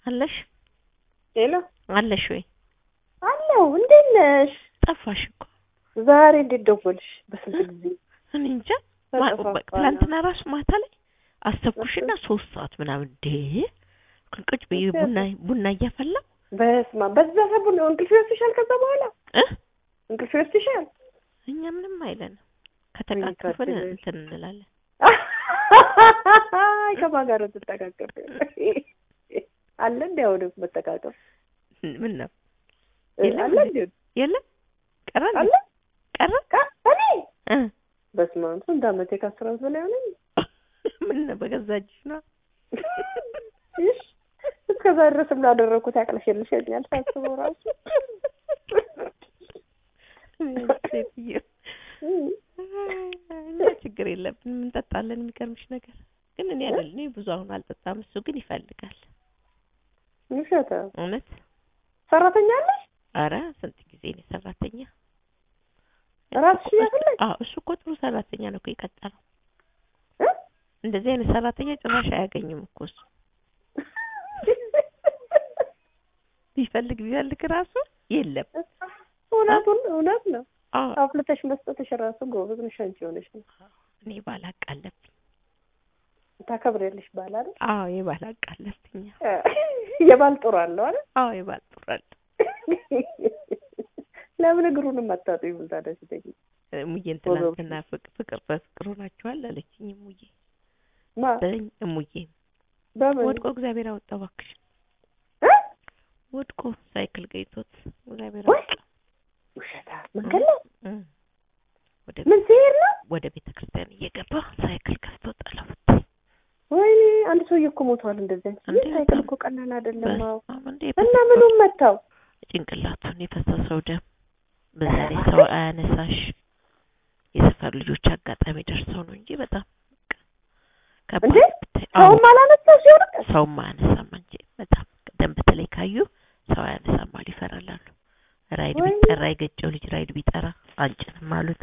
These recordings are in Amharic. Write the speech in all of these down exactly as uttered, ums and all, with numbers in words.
አለሽ ሄሎ አለሽ ወይ? አለው እንዴት ነሽ? ጠፋሽ እኮ ዛሬ እንዴት ደወልሽ? በስንት ጊዜ እኔ እንጃ። ትናንትና ራሱ ማታ ላይ አሰብኩሽና ሶስት ሰዓት ምናምን ደ ቁጭ ብዬ ቡና ቡና እያፈላ በስማ በዛ ሰቡን እንቅልፍ ይወስድሻል። ከዛ በኋላ እ እንቅልፍ ይወስድሻል። እኛ ምንም አይለንም ከተቃቀፈን እንትን እንላለን። ከማን ጋር ተጠቃቀፈ? አለ እንደው ነው መጠቃቀፍ ምን ነው? አለ እንዴ? የለም ቀረ አለ ቀረ እኔ እ በስመ አብ ስንት ዓመቴ ከአስራት በላይ ሆነኝ። ምን ነው በገዛጅሽ ነው? እሺ እስከዛ ድረስ ምን አደረኩት? ያቅለሽልሽኛል ሳስበው ራሱ እና ችግር የለብንም እንጠጣለን። የሚቀርምሽ ነገር ግን እኔ አይደል እኔ ብዙ አሁን አልጠጣም። እሱ ግን ይፈልጋል። ይፈታ እውነት ሰራተኛ አለሽ? አረ ስንት ጊዜ ነው ሰራተኛ? ራስሽ ያፈለግ? አዎ እሱ እኮ ጥሩ ሰራተኛ ነው እኮ የቀጠረው። እንደዚህ አይነት ሰራተኛ ጭራሽ አያገኝም እኮ እሱ። ቢፈልግ ቢፈልግ ራሱ የለም። እውነቱን እውነት ነው። አዎ አፍልተሽ መስጠትሽ ራሱ ጎበዝ ነሽ አንቺ ሆነሽ ነው። እኔ ባላቃለብኝ ታከብሪያለሽ ባል አይደል? አዎ የባላቃለብኝ የባል ጥሩ አለው አይደል? አዎ የባል ጥሩ አለው። ለምን እግሩንም አታጥዩ ታደስ ተይ ሙዬን ትላንትና ፍቅር ፍቅር በፍቅር ሆናችኋል አለችኝ ሙዬ። ማ በእኝ ሙዬ በምን ወድቆ እግዚአብሔር አወጣው እባክሽ እ ወድቆ ሳይክል ገይቶት እግዚአብሔር ወይ አወጣው። ውሸታ መንገድ ላይ ወደ ምን ሲሄድ ነው? ወደ ቤተ ክርስቲያን እየገባ ሳይክል ከፍቶ ጠለፉት። ወይኔ አንድ ሰውዬ እኮ ሞቷል እንደዚህ። እንዴ ሳይክል እኮ ቀላል አይደለም። አዎ እንዴ እና ምኑን መታው? ጭንቅላቱን የፈሰሰው ደም በዛሬ ሰው አያነሳሽ። የሰፈር ልጆች አጋጣሚ ደርሰው ነው እንጂ በጣም እንዴ ሰው ማላነሳው ሲሆን ሰው ማነሳም እንጂ በጣም ደም በተለይ ካዩ ሰው አያነሳም ማለት ይፈራላሉ። ራይድ ቢጠራ የገጨው ልጅ ራይድ ቢጠራ አንጭንም አሉት።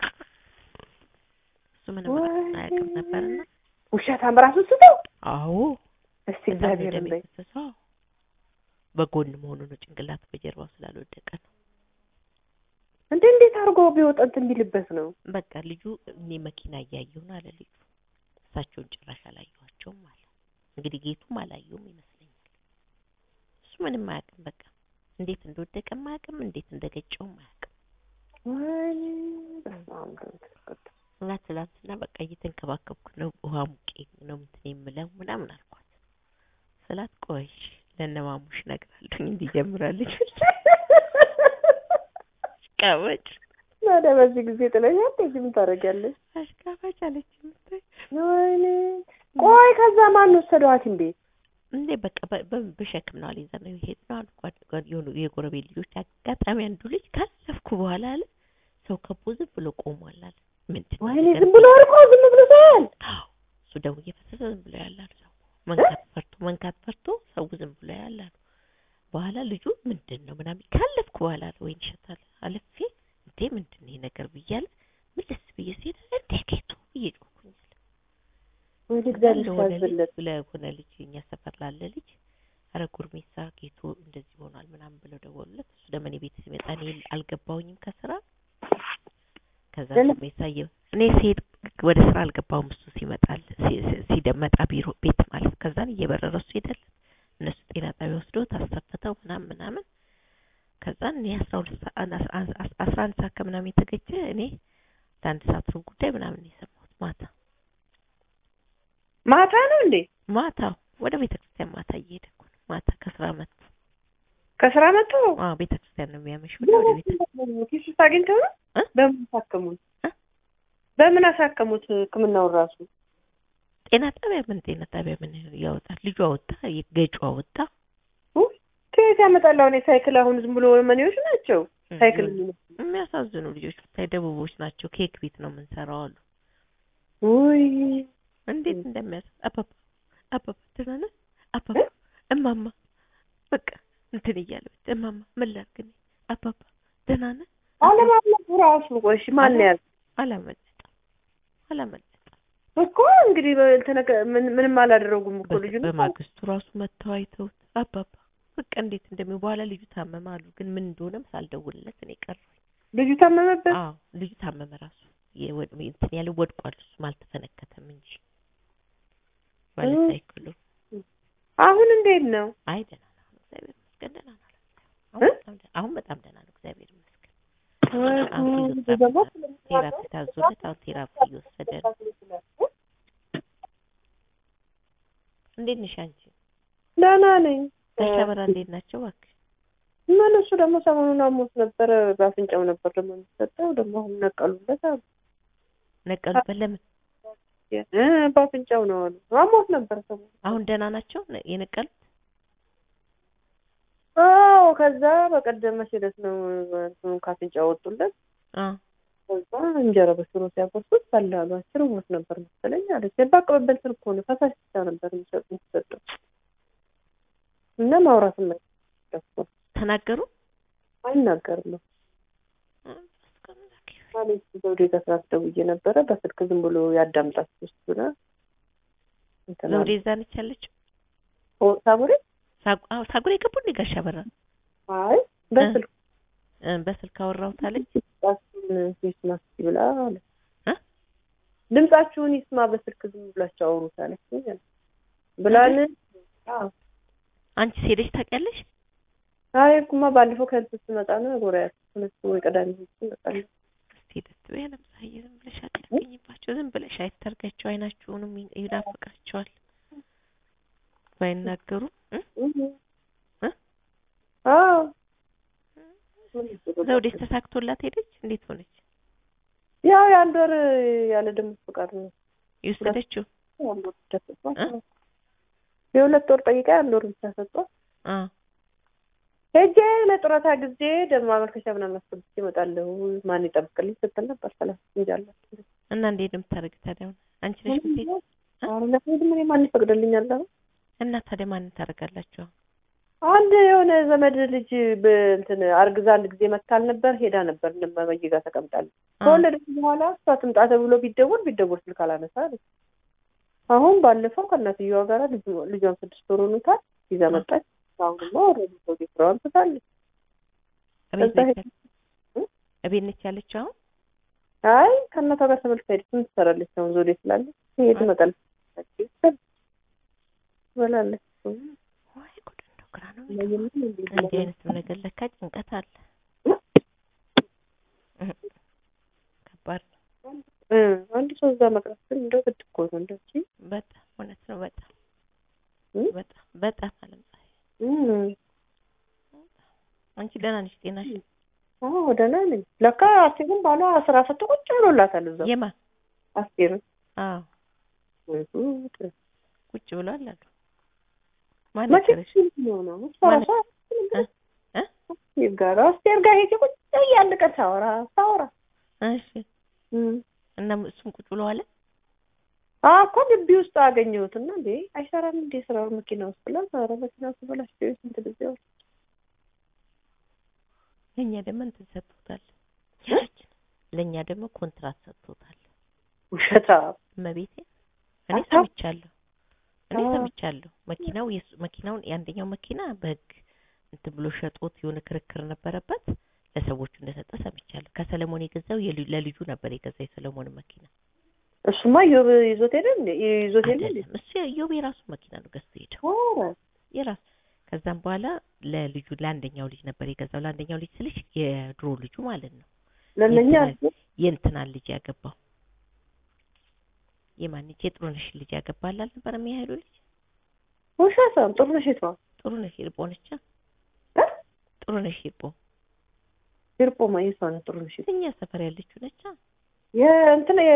እሱ ምንም አያውቅም ነበርና ውሸታም ራሱ ስተው አዎ እስቲ እግዚአብሔር እንደ ተሰው በጎን መሆኑ ነው ጭንቅላት በጀርባው ስላልወደቀ ነው። እንዴ እንዴት አርጎ ቢወጣ እንትን ቢልበት ነው? በቃ ልጁ እኔ መኪና እያየሁ ነው አለ ልጁ። እሳቸውን ጭራሽ አላየኋቸውም አለ። እንግዲህ ጌቱም አላየውም ይመስለኛል። እሱ ምንም አያውቅም። በቃ እንዴት እንደወደቀም አያውቅም፣ እንዴት እንደገጨውም አያውቅም። ወይ በስማም ተከተ እና ትላንትና በቃ እየተንከባከብኩ ነው ውሃ ሙቄ ነው እንትን የምለው ምናምን አልኳት። ስላት ቆይሽ ለነማሙሽ ነግራለሁ እንዲጀምራለች አሽቃባጭ ወደ በዚህ ጊዜ ጥለሻት ምን ታረጋለሽ? አሽቃባጭ አለች ምታይ ወይኔ ቆይ ከዛ ማን ወሰደዋት እንዴ? እንዴ በቃ በሸክም ነው አለኝ ዘነው ይሄድና ጓድ የሆኑ የጎረቤት ልጆች አጋጣሚ አንዱ ልጅ ካለፍኩ በኋላ አለ ሰው ከቦ ዝም ብሎ ቆሟል አለ። ምንድን ነው ወይኔ ዝም ብሎ ወርቆ ዝም ብሎ ታያል? አዎ እሱ ደው እየፈሰሰ ዝም ብሎ ያላል ሰው መንካት ፈርቶ መንካት ፈርቶ ሰው ዝም ብሎ ያላል። በኋላ ልጁ ምንድነው ምናምን ካለፍኩ በኋላ ወይ ይሸታል አለፌ እንዴ ምንድነው ይሄ ነገር ብያለ ምልስ ብዬ ሲል እንዴ ጌቱ እየጮኩኝ ወይ እግዚአብሔር ያዝለት ለሆነ ልጅ እኛ ሰፈር ላለ ልጅ አረ ጉርሜሳ ጌቱ እንደዚህ ሆኗል ምናምን ብለው ደወሉለት። እሱ ለምን ቤት ሲመጣ እኔ አልገባሁኝም ከስራ ከዛ ለምሳየው እኔ ሲሄድ ወደ ስራ አልገባሁም እሱ ሲመጣል ሲደመጣ ቢሮ ቤት ማለት ከዛን እየበረረ እሱ ሄደል እነሱ ጤና ጣቢያ ወስዶ ታስተፈተው ምናምን ምናምን ከዛን እኔ አስራ ሁለት ሰዓት አስራ አንድ ሰዓት ከምናምን የተገኘ እኔ አንድ ሰዓት ሩብ ጉዳይ ምናምን የሰማሁት ማታ ማታ ነው እንዴ? ማታ ወደ ቤተ ክርስቲያን ማታ እየሄድኩ ነው። ማታ ከስራ መጥቶ ከስራ መጥቶ አዎ ቤተ ክርስቲያን ነው የሚያመሽ ወደ ቤተ ኪስ ታገኝተው ነው? በምን አሳከሙት? በምን አሳከሙት? ህክምናው ራሱ ጤና ጣቢያ ምን ጤና ጣቢያ ምን ያወጣል? ልጇ ወጣ የገጯ ወጣ ከየት ያመጣለው? እኔ ሳይክል አሁን ዝም ብሎ መኔዎች ናቸው ሳይክል የሚያሳዝኑ ልጆች ታይ ደቡቦች ናቸው። ኬክ ቤት ነው የምንሰራው አሉ። ወይ እንዴት እንደሚያስ አባባ አባባ ተናነ አባባ እማማ በቃ እንትን እያለ እማማ ምን ላድርግ እኔ አባባ ተናነ አለማለት ራሱ ቆሽ ማን ያዝ አላመለጠ አላመለጠ እኮ እንግዲህ እንትን ምንም አላደረጉም እኮ ልጅ ነው። በማግስቱ ራሱ መተው አይተውት አባባ በቃ እንዴት እንደሚው በኋላ ልጁ ታመመ አሉ። ግን ምን እንደሆነም ሳልደውልለት እኔ ቀረሁ። ልጁ ታመመበት? አዎ ልጁ ታመመ ራሱ የወድ እንትን ያለው ወድቋል። እሱም አልተፈነከተም እንጂ ባለ ሳይክሉ አሁን እንዴት ነው? አይ ደህና ነው እግዚአብሔር ይመስገን ደህና ነው። አሁን በጣም አሁን በጣም ደህና ነው እግዚአብሔር ይመስገን። አሁን ቴራፒ ታዞለት አሁን ቴራፒ እየወሰደ ነው። እንዴት ነሽ አንቺ? ደህና ነኝ። ጋሽ አበራ እንዴት ናቸው እባክሽ? ምን እሱ ደግሞ ሰሞኑን አሞት ነበረ በአፍንጫው ነበር ደግሞ የሚሰጠው ደግሞ አሁን ነቀሉለት አሉ። ነቀሉበት ለምን? እ በአፍንጫው ነው አሉ። አሞት ነበር ሰሞኑን። አሁን ደህና ናቸው የነቀሉት? አዎ ከዛ በቀደም መሰለት ነው እንትኑን ካፍንጫው ወጡለት። አ ከዛ እንጀራ በሽሮ ሲያቆርጡት በላሉ አስር ሞት ነበር መሰለኝ አለች። የባቀበል ስር እኮ ነው ፈሳሽ ብቻ ነበር የሚሰጠው እና ማውራትም አይደለም ተናገሩ አይናገርም ነው ማለት ዘውዴ ጋር ስራት ደውዬ ነበረ በስልክ ዝም ብሎ ያዳምጣት ውስጥ ብላ ዘውዴ ዛነች አለች ኦ ሳቡሬ ሳጉ ሳጉሬ ገቡኝ ጋሽ አበራ አይ በስልክ በስልክ አወራሁት አለች ድምጻችሁን ይስማ ብላ አለ እ ድምጻችሁን ይስማ በስልክ ዝም ብላችሁ አውሩት አለች ብላን አዎ አንቺ ሄደሽ ታውቂያለሽ? አይ ኩማ ባለፈው ከልብስ መጣ ነው ጎራያ ተነስቶ ወይ ቀዳሚ ይመጣል እስቲ ደስ በያለም ሳይ ዝም ብለሽ አትገኝባቸው ዝም ብለሽ አይተርጋቸው አይናችሁንም ይናፍቃቸዋል ባይናገሩ እ እ አዎ ዘውዴ ተሳክቶላት ሄደች እንዴት ሆነች? ያው የአንድ ወር ያለ ደምስ ፍቃድ ነው ይወሰደችው አንድ ወር ተሰጥቷል የሁለት ወር ጠይቃ አንድ ወር ብቻ ሰጥቷል አ ሄጄ ለጥሮታ ጊዜ ደም ማመልከቻ ምናምን አስገብቼ እመጣለሁ ማን ይጠብቅልኝ ስትል ነበር ሰላም እንጃለ እና እንዴት ነው የምታረግ ታዲያ አንቺ ነሽ ምትይ አሁን ለምን ምን ማን ይፈቅድልኛል አሁን እና ታዲያ ማን ታረጋላችሁ? አንድ የሆነ ዘመድ ልጅ በእንትን አርግዛ አንድ ጊዜ መታል ነበር ሄዳ ነበር ለማመይ ጋር ተቀምጣለች ከወለደች በኋላ እሷ ትምጣ ተብሎ ቢደውል ቢደውል ስልክ አላነሳ አለች አሁን ባለፈው ከእናትየዋ ጋር ልጇን ስድስት ወር ሆኖታል ይዛ መጣች አሁን ነው ወደ ሰው ዲፍራንስ ታለች እቤት ነች ያለችው አሁን አይ ከእናቷ ጋር ተመልሳ ሄደች ምን ትሰራለች አሁን ዞዴ ስላለች ሄድ መጣለች ወላለች ወይ ጉድ ነው ግራ ነው እንዴ አይነት ነገር ለካ ጭንቀት አለ ከባድ እ አንድ ሰው እዛ መቅረት ግን እንደው ግድ እኮ ነው እንደዚህ በጣም እውነት ነው በጣም በጣም በጣም አለም እ አንቺ ደህና ነሽ ጤናሽ? አዎ ደህና ነኝ ለካ አስቴርን ባሏ ስራ ፈቶ ቁጭ ብሎላታል እዛው የማ አስቴር አዎ ቁጭ ብሏል አሉ ማን ነገርሽ ነው ነው ሰራሳ እ ይጋራ አስቴር ጋር ሄጄ ቁጭ ያለ ቀን ሳወራ ሳወራ እሺ እና እሱም ቁጭ ብሎ አለ አኮ ግቢ ውስጥ አገኘሁትና እንዴ አይሰራም እንዴ ስራው መኪና ውስጥ ብላ ዛሬ መኪና ውስጥ ብላሽ እንት ልጅው ለኛ ደግሞ እንትን ሰጥቶታል ለኛ ደግሞ ኮንትራት ሰጥቶታል ውሸታ መቤቴ እኔ ሰምቻለሁ እኔ ሰምቻለሁ መኪናው መኪናውን ያንደኛው መኪና በህግ እንትን ብሎ ሸጦት የሆነ ክርክር ነበረበት ለሰዎቹ እንደሰጠ ሰምቻለሁ ከሰለሞን የገዛው ለልጁ ነበር የገዛው የሰለሞን መኪና እሱማ ዮብ ይዞት ሄደ እንዴ ይዞት ሄደ እንዴ እሱ ዮብ የራሱ መኪና ነው ገዝቶ ሄደው የራሱ ከዛም በኋላ ለልጁ ለአንደኛው ልጅ ነበር የገዛው ለአንደኛው ልጅ ስልሽ የድሮ ልጁ ማለት ነው ለነኛ የእንትና ልጅ ያገባው የማንቼ ጥሩነሽ ልጅ ያገባል ነበር የሚያህሉ ልጅ ወሻሳም ጥሩነሽ ይቷ ጥሩነሽ ይርቦነቻ እ ጥሩነሽ ይርቦ ይርቦ ማይሷን ጥሩነሽ እኛ ሰፈር ያለችው ነቻ የእንትና የ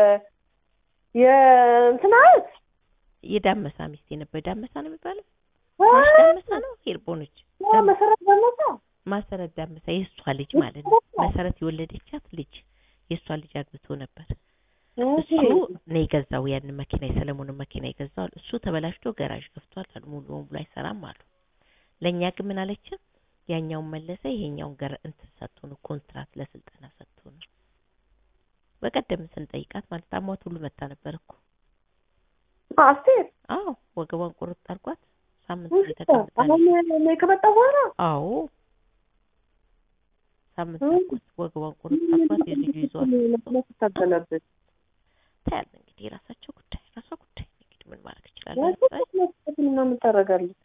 የእንትና የዳመሳ ሚስት የነበረ ዳመሳ ነው የሚባለው ማሽ ዳመሳ ነው ይርቦነች መሰረት ዳመሳ መሰረት ዳመሳ የሷ ልጅ ማለት ነው መሰረት የወለደቻት ልጅ የሷ ልጅ አግብቶ ነበር እሱ ነው የገዛው ያን መኪና የሰለሞን መኪና የገዛው እሱ ተበላሽቶ ጋራዥ ከፍቷል አሉ ሙሉ ሙሉ አይሰራም አሉ ለኛ ግን ምን አለች ያኛውን መለሰ ይሄኛውን ጋር እንትን ሰጥቶ ነው ኮንትራት ለስልጠና ሰጥቶ ነው በቀደም ስንጠይቃት ማለት አሟት ሁሉ መጣ ነበር እኮ አስቴር አዎ ወገቧን ቁርጥ አርጓት ሳምንት ተቀምጣለች። አሁን እኔ ከመጣ በኋላ አዎ ሳምንት ተኩል ወገቧን ቆርጣባት የልጁ ይዟል ተታገለበት። ታያለ እንግዲህ የራሳቸው ጉዳይ ራሷ ጉዳይ እንግዲህ ምን ማድረግ ይችላል? ምን ምን ታረጋለች?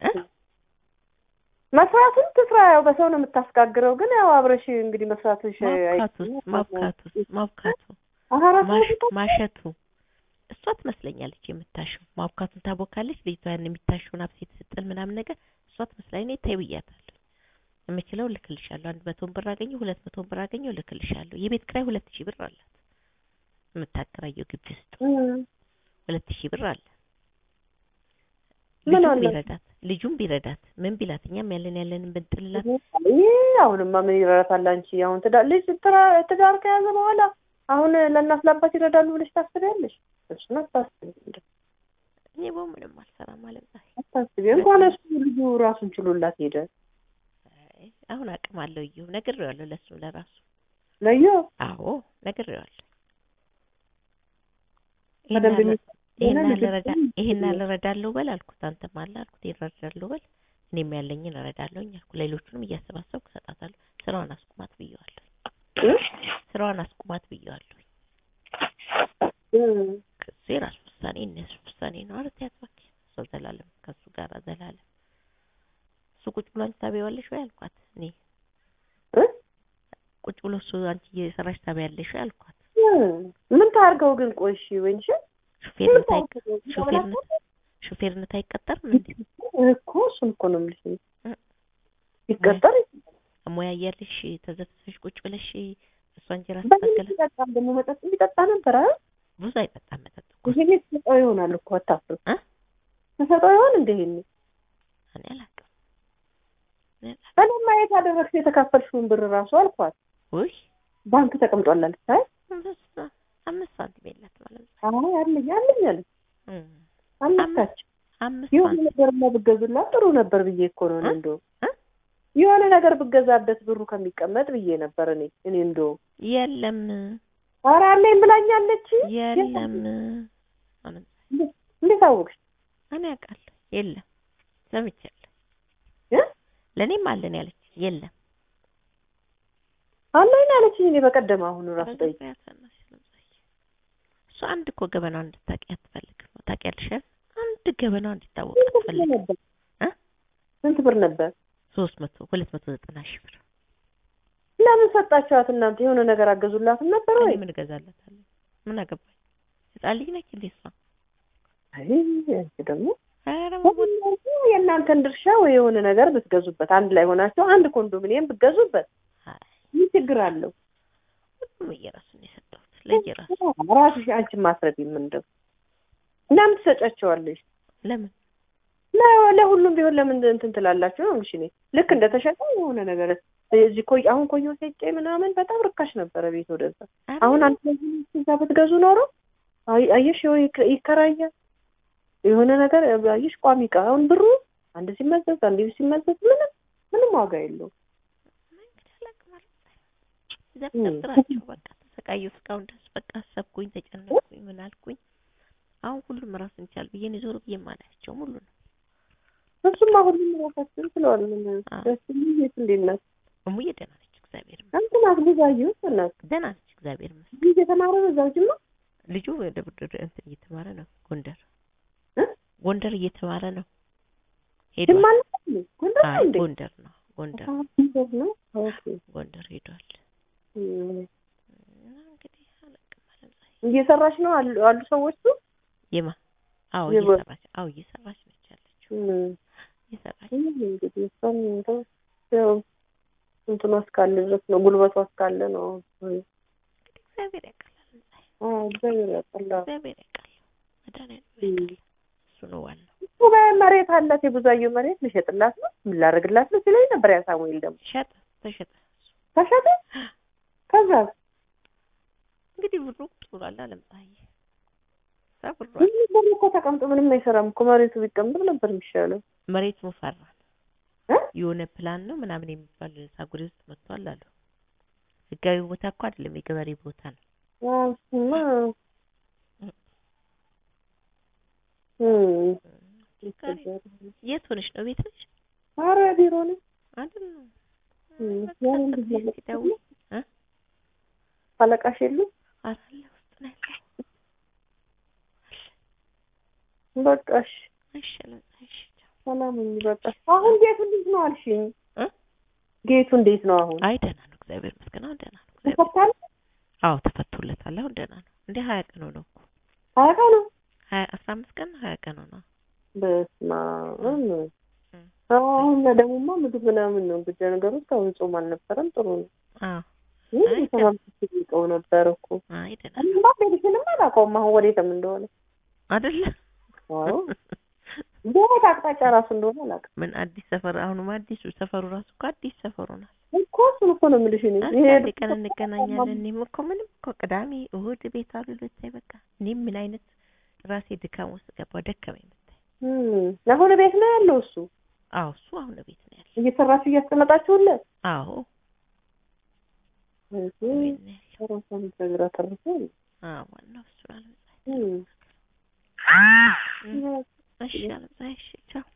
መስራቱን ትስራ ያው በሰው ነው የምታስጋግረው። ግን ያው አብረሽ እንግዲህ መስራትሽ ማብካቱስ ማብካቱስ ማብካቱ ማሸቱ እሷ ትመስለኛለች የምታሸው። ማብካቱን ታቦካለች። ልጅቷ ያን የሚታሸውን አብሴት ስትል ምናምን ነገር እሷ ትመስለኝ እኔ ተይ ብያታለሁ። የምችለው ልክልሻለሁ። አንድ መቶ ብር አገኘው ሁለት መቶ ብር አገኘው ልክልሻለሁ። የቤት ኪራይ ሁለት ሺህ ብር አላት የምታከራየው ግቢ ውስጥ ሁለት ሺህ ብር አለ። ልጁም ቢረዳት ልጁም ቢረዳት ምን ቢላት እኛም ያለን ያለን ብንጥልላት አሁንማ ምን ይረዳታል? አንቺ አሁን ትዳር ልጅ ትዳር ከያዘ በኋላ አሁን ለእናት ለአባት ይረዳሉ ብለሽ ታስቢያለሽ? እሱን አታስቢ። እኔ በምንም አልሰራም ማለት ነው። አታስቢ። እንኳን እሱ ልጁ ራሱን ችሎላት ሄደ። አሁን አቅም አለው ይሁ ነግሬዋለሁ። ለሱ ለራሱ ለዩ አዎ ነግሬዋለሁ። ይሄን አልረዳ ይሄን አልረዳለሁ በል አልኩት። አንተም አለ አልኩት ይረዳለሁ በል እኔም ያለኝን እረዳለሁኝ አልኩ። ሌሎቹንም እያሰባሰብኩ እሰጣታለሁ። ስራዋን አስቁማት ብየዋለሁ። ስራዋን አስቁማት ብየዋለሁ። ከሱ የራሱ ውሳኔ እነሱ ውሳኔ ነው። አረት ያጥባክ ሰው ዘላለም ከሱ ጋር ዘላለም እሱ ቁጭ ብሎ አንቺ ታበያለሽ ወይ አልኳት። እኔ ቁጭ ብሎ እሱ አንቺ እየሰራሽ ታበያለሽ ወይ አልኳት። ምን ታርገው ግን ቆይሽ ወይንሽ ሹፌርነት ሹፌርነት ሹፌርነት አይቀጠርም እንዴ? እኮ እሱን እኮ ነው የምልሽ። ይቀጠር ሙያ እያለሽ ተዘፍተሽ ቁጭ ብለሽ እሷ እንጀራ ስትታገለ በጣም ደግሞ መጠጥ ቢጠጣ ነበር። ብዙ አይጠጣም መጠጥ እኮ ይሄ ተሰጠው ይሆናል እኮ አታፍሩ እ ተሰጠው ይሆን እንዴ? ይሄን እኔ አላውቅም። እኔማ የት አደረግሽ የተካፈልሽውን ብር ራሱ አልኳት። ውይ ባንክ ተቀምጧል አለች። አይ አምስት ሳንቲም የላት ማለት ነው። አይ አለኝ አለኝ አለች። አምስት አምስት የሆነ ነገር ብትገዙላት ጥሩ ነበር ብዬ እኮ ነው እንደው የሆነ ነገር ብትገዛበት ብሩ ከሚቀመጥ ብዬ ነበር እኔ እኔ እንደው የለም ኧረ አለኝ ብላኛለች። የለም ማለት እንዴት አወቅሽ? እኔ አውቃለሁ። የለም ሰምቻለሁ። እ ለኔም አለን ያለች የለም አለኝ አለች። እኔ በቀደም አሁን ራስ ጠይቅ እሱ አንድ እኮ ገበናው እንድታውቂ አትፈልግም። ታውቂያለሽ? አንድ ገበናው እንዲታወቅ አትፈልግም። እ ስንት ብር ነበር? ሶስት መቶ ሁለት መቶ ዘጠና ሺህ ብር። ለምን ሰጣችኋት እናንተ? የሆነ ነገር አገዙላት ነበር ወይ? ምን ገዛላታለሁ? ምን አገባኝ? ህፃን ልጅ ነች እንዴ እሷ? አይ አንቺ ደግሞ የእናንተን ድርሻ ወይ የሆነ ነገር ብትገዙበት አንድ ላይ ሆናችሁ አንድ ኮንዶሚኒየም ብትገዙበት ምን ችግር አለው? ሁሉም እየራሱን የሰጠሁት ለየራሱ ራስሽ አንቺ ማስረቢም እንደው ለምን ትሰጫቸዋለሽ? ለምን ለሁሉም ቢሆን ለምን እንትን ትላላችሁ ነው? እሺ እኔ ልክ እንደተሸጠ የሆነ ነገር እዚህ ቆይ አሁን ቆዮ ሰጨ ምናምን በጣም ርካሽ ነበረ ቤት ወደዛ። አሁን አንተ እዛ ብትገዙ ኖሮ አየሽ ይከራያል የሆነ ነገር አየሽ ቋሚ ዕቃ አሁን ብሩ አንድ ሲመዘዝ አንድ ሲመዘዝ ምንም ምንም ዋጋ የለውም። ዘፍጥራቸው በቃ ተሰቃዩ እስካሁን ድረስ በቃ አሰብኩኝ ተጨነቅኩኝ ምን አልኩኝ። አሁን ሁሉም ራስን ቻል ብዬ ነው ዞር ብዬ ማላቸው ሁሉ ነው። እሱማ ሁሉም ራሳችን ስለዋል ምን ደስ ይልት እንዴት እሙዬ ደህና ነች እግዚአብሔር ይመስገን። አንተና አግዛዩ እናት ደህና ነች እግዚአብሔር ይመስገን። ልጅ የተማረ ነው እዛው ጅማ ልጁ ወደ ብድር እንትን እየተማረ ነው ጎንደር እ ጎንደር እየተማረ ነው ሄዷል ማለት ነው። ጎንደር ነው እንዴ? ጎንደር ነው ጎንደር ነው። ኦኬ ጎንደር ሄዷል። እንግዲህ አለቀ ማለት ነው። እየሰራች ነው አሉ አሉ ሰዎቹ የማ አዎ እየሰራች አዎ እየሰራች ነች ያለችው እየሰራች እንግዲህ እሷም እንደው ያው እንትኑ እስካለ ድረስ ነው ጉልበቱ እስካለ ነው። እግዚአብሔር ያውቃል። አዎ እግዚአብሔር ያውቃል። እግዚአብሔር ያውቃል። መድኃኒዓለም እሱ ነው ዋናው። እሱ በመሬት አላት የብዛዩ መሬት ልሸጥላት ነው ምን ላደርግላት ነው ሲለኝ ነበር ያ ሳሙኤል ደግሞ ሸጠ ተሸጠ ተሸጠ ከዛ እንግዲህ ብሩ ጥሏል አለምጣይ ሰብሩ ብሩ እኮ ተቀምጦ ምንም አይሰራም እኮ መሬቱ ቢቀመጥ ነበር የሚሻለው። መሬቱ ፈራ የሆነ ፕላን ነው ምናምን የሚባል ሳጉሪ ውስጥ መጥቷል አሉ። ህጋዊ ቦታ እኮ አይደለም የገበሬ ቦታ ነው። አዎ የት ሆነሽ ነው? ቤት ነሽ? ኧረ ቢሮ ነኝ አይደል? ያን ጊዜ አለቃሽ የለም? አራለ ውስጥ ነው ያለው። በቃ እሺ እሺ እሺ ሰላም ነኝ። በቃ አሁን ጌቱ እንዴት ነው አልሽኝ? እ ጌቱ እንዴት ነው አሁን? አይ ደህና ነው እግዚአብሔር ይመስገን። አሁን ደህና ነው እግዚአብሔር። አዎ ተፈቶለታል። አሁን ደህና ነው። እንደ ሀያ ቀን ነው እኮ ሀያ ቀን ነው ሀያ አስራ አምስት ቀን ሀያ ቀን ነው። በስመ አብ አሁን ደግሞማ ምግብ ምናምን ነው እንግዲህ ነገሩ እስካሁን ጾም አልነበረም። ጥሩ ነው። አዎ አይ ተማምተው ነበር እኮ አይ ደህና እና ቤተሰብም አላውቀውም አሁን ወዴትም እንደሆነ አይደለ? አዎ ቦታ አቅጣጫ ራሱ እንደሆነ አላውቅም። ምን አዲስ ሰፈር አሁንም አዲሱ ሰፈሩ ራሱ እኮ አዲስ ሰፈሩ ነው እኮ እሱን እኮ ነው የምልሽ። እኔ ይሄ ቀን እንገናኛለን። እኔም እኮ ምንም እኮ ቅዳሜ እሑድ ቤት አሉ ልታይ በቃ እኔም ምን አይነት ራሴ ድካም ውስጥ ገባሁ። ደከመኝ ብታይ። እም አሁን ቤት ነው ያለው እሱ? አዎ እሱ አሁን ቤት ነው ያለው። እየሰራችሁ እያስቀመጣችሁለት? አዎ እሺ ራሳን ተግራ ተርፎ አዎ ዋናው እሱ አለ። እም እሺ አለ። እሺ ቻው